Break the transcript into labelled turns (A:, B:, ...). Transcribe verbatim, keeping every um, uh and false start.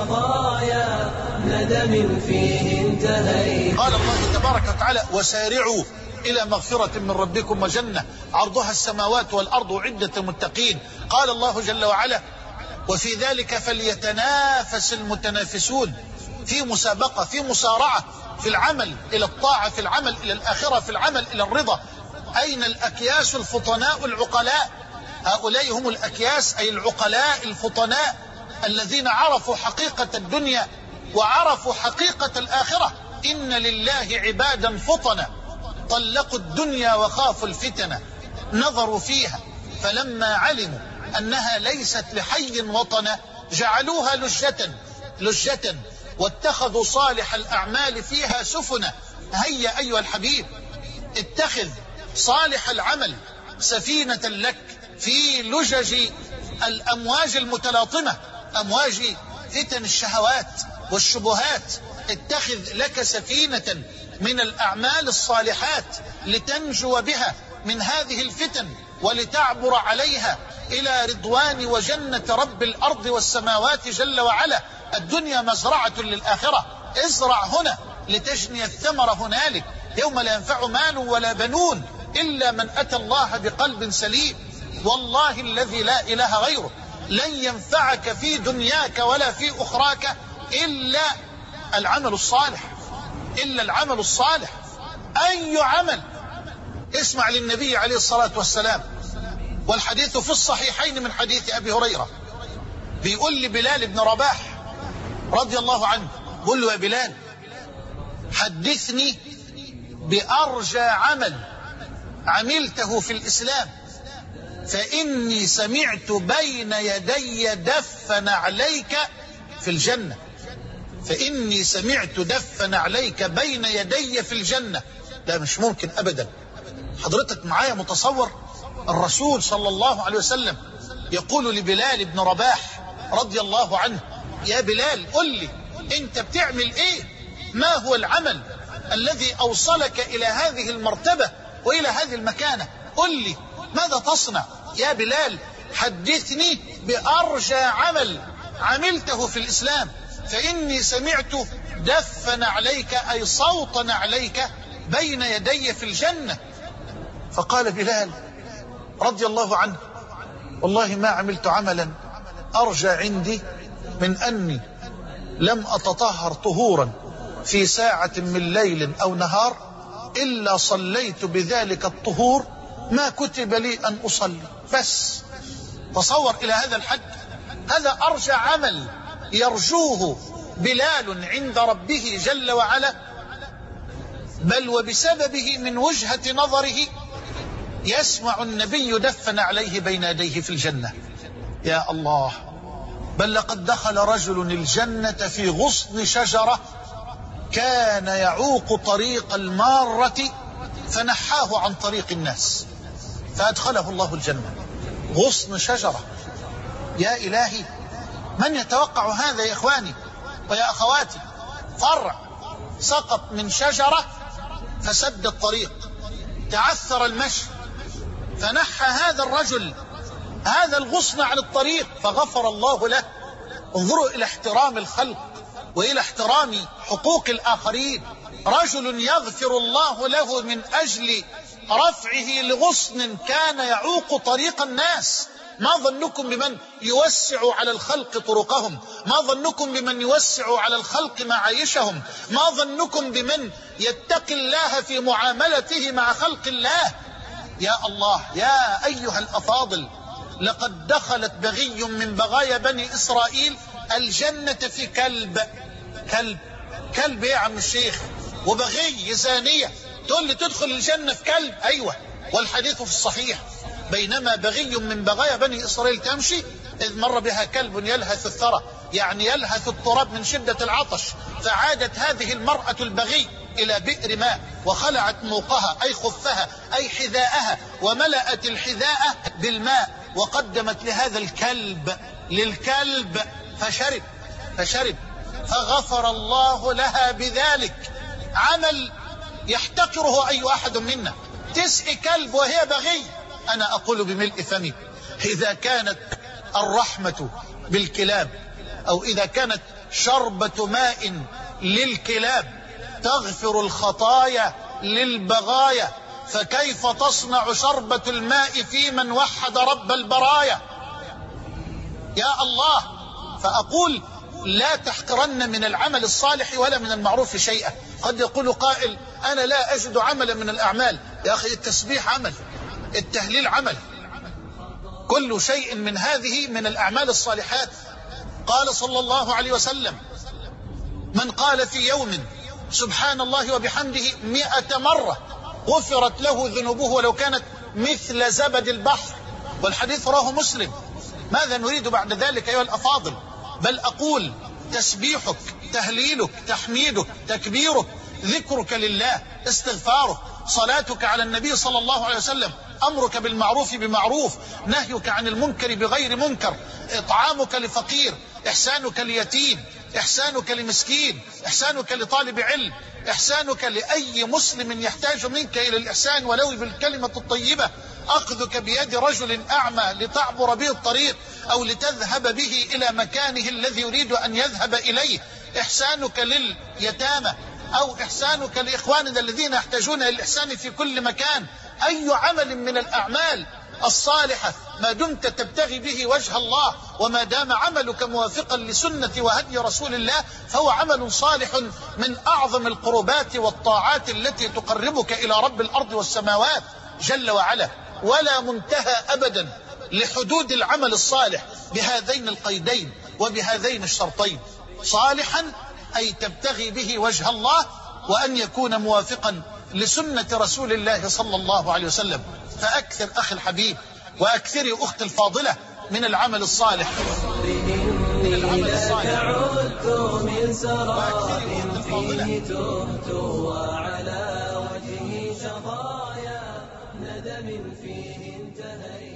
A: خطايا ندم فيه انتهيت.
B: قال الله تبارك وتعالى وسارعوا إلى مغفرة من ربكم وجنة عرضها السماوات والأرض عدة المتقين. قال الله جل وعلا وفي ذلك فليتنافس المتنافسون، في مسابقة، في مصارعة، في العمل إلى الطاعة، في العمل إلى الآخرة، في العمل إلى الرضا. أين الأكياس الفطناء العقلاء؟ هؤلاء هم الأكياس، أي العقلاء الفطناء الذين عرفوا حقيقة الدنيا وعرفوا حقيقة الآخرة. إن لله عبادا فطنا طلقوا الدنيا وخافوا الفتنة، نظروا فيها فلما علموا أنها ليست لحي وطنا جعلوها لجة لجة واتخذوا صالح الأعمال فيها سفنا. هيا أيها الحبيب اتخذ صالح العمل سفينة لك في لجج الأمواج المتلاطمة، أمواج فتن الشهوات والشبهات. اتخذ لك سفينة من الأعمال الصالحات لتنجو بها من هذه الفتن ولتعبر عليها إلى رضوان وجنة رب الأرض والسماوات جل وعلا. الدنيا مزرعة للآخرة، ازرع هنا لتجني الثمر هنالك. يوم لا ينفع مال ولا بنون إلا من أتى الله بقلب سليم. والله الذي لا إله غيره لن ينفعك في دنياك ولا في أخراك إلا العمل الصالح، إلا العمل الصالح. أي عمل؟ اسمع للنبي عليه الصلاة والسلام، والحديث في الصحيحين من حديث أبي هريرة. بيقول لي بلال بن رباح رضي الله عنه، قل له يا بلال حدثني بأرجى عمل عملته في الإسلام، فإني سمعت بين يدي دف نعليك في الجنة. فإني سمعت دف نعليك بين يدي في الجنة. لا مش ممكن أبدا. حضرتك معايا متصور الرسول صلى الله عليه وسلم يقول لبلال بن رباح رضي الله عنه يا بلال قل لي انت بتعمل ايه؟ ما هو العمل الذي اوصلك الى هذه المرتبة والى هذه المكانة؟ قل لي ماذا تصنع يا بلال؟ حدثني بأرجى عمل عملته في الإسلام، فإني سمعت دفا عليك أي صوتا عليك بين يدي في الجنة. فقال بلال رضي الله عنه والله ما عملت عملا أرجى عندي من أني لم أتطهر طهورا في ساعة من ليل أو نهار إلا صليت بذلك الطهور ما كتب لي أن أصلي. بس تصور إلى هذا الحد. هذا أرجى عمل يرجوه بلال عند ربه جل وعلا، بل وبسببه من وجهة نظره يسمع النبي دفن عليه بين يديه في الجنة. يا الله، بل لقد دخل رجل الجنة في غصن شجرة كان يعوق طريق المارة فنحاه عن طريق الناس فأدخله الله الجنة. غصن شجرة، يا إلهي من يتوقع هذا يا إخواني ويا أخواتي؟ فرع سقط من شجرة فسد الطريق، تعثر المشي، فنحى هذا الرجل هذا الغصن عن الطريق فغفر الله له. انظروا إلى احترام الخلق وإلى احترام حقوق الآخرين. رجل يغفر الله له من أجل رفعه لغصن كان يعوق طريق الناس. ما ظنكم بمن يوسع على الخلق طرقهم؟ ما ظنكم بمن يوسع على الخلق معايشهم؟ ما ظنكم بمن يتقي الله في معاملته مع خلق الله؟ يا الله، يا أيها الأفاضل، لقد دخلت بغي من بغايا بني إسرائيل الجنة في كلب. كلب كلب يا عم الشيخ، وبغي زانية تقول لي تدخل الجنة في كلب؟ أيوة، والحديث في الصحيح. بينما بغي من بغايا بني إسرائيل تمشي إذ مر بها كلب يلهث الثرى، يعني يلهث التراب من شدة العطش، فعادت هذه المرأة البغي إلى بئر ماء وخلعت موقها أي خفها أي حذاءها وملأت الحذاء بالماء وقدمت لهذا الكلب للكلب فشرب فشرب فغفر الله لها بذلك. عمل يحتقره أي أحد منا. تسقي كلب وهي بغي. أنا أقول بملء فمي إذا كانت الرحمة بالكلاب أو إذا كانت شربة ماء للكلاب تغفر الخطايا للبغايا، فكيف تصنع شربة الماء في من وحد رب البرايا؟ يا الله. فأقول لا تحقرن من العمل الصالح ولا من المعروف شيئا. قد يقول قائل أنا لا أجد عملا من الأعمال. يا أخي التسبيح عمل، التهليل عمل، كل شيء من هذه من الأعمال الصالحات. قال صلى الله عليه وسلم من قال في يوم سبحان الله وبحمده مئة مرة غفرت له ذنوبه ولو كانت مثل زبد البحر. والحديث رواه مسلم. ماذا نريد بعد ذلك أيها الأفاضل؟ بل أقول تسبيحك، تهليلك، تحميدك، تكبيرك، ذكرك لله، استغفارك، صلاتك على النبي صلى الله عليه وسلم، أمرك بالمعروف بمعروف، نهيك عن المنكر بغير منكر، إطعامك لفقير، إحسانك ليتيم، إحسانك لمسكين، إحسانك لطالب علم، إحسانك لأي مسلم يحتاج منك إلى الإحسان ولو بالكلمة الطيبة، أخذك بيد رجل أعمى لتعبر به الطريق أو لتذهب به إلى مكانه الذي يريد أن يذهب إليه، إحسانك لليتامى أو إحسانك لإخواننا الذين يحتاجون للإحسان في كل مكان. أي عمل من الأعمال الصالحة ما دمت تبتغي به وجه الله وما دام عملك موافقا لسنة وهدي رسول الله فهو عمل صالح من أعظم القربات والطاعات التي تقربك إلى رب الأرض والسماوات جل وعلا. ولا منتهى أبدا لحدود العمل الصالح بهذين القيدين وبهذين الشرطين: صالحا أي تبتغي به وجه الله، وأن يكون موافقا لسنة رسول الله صلى الله عليه وسلم. فأكثر أخي الحبيب وأكثري أختي الفاضلة من العمل الصالح، من العمل الصالح.
A: من سراء فيه تهت وعلى وجهي شظايا ندم فيه انتهيت.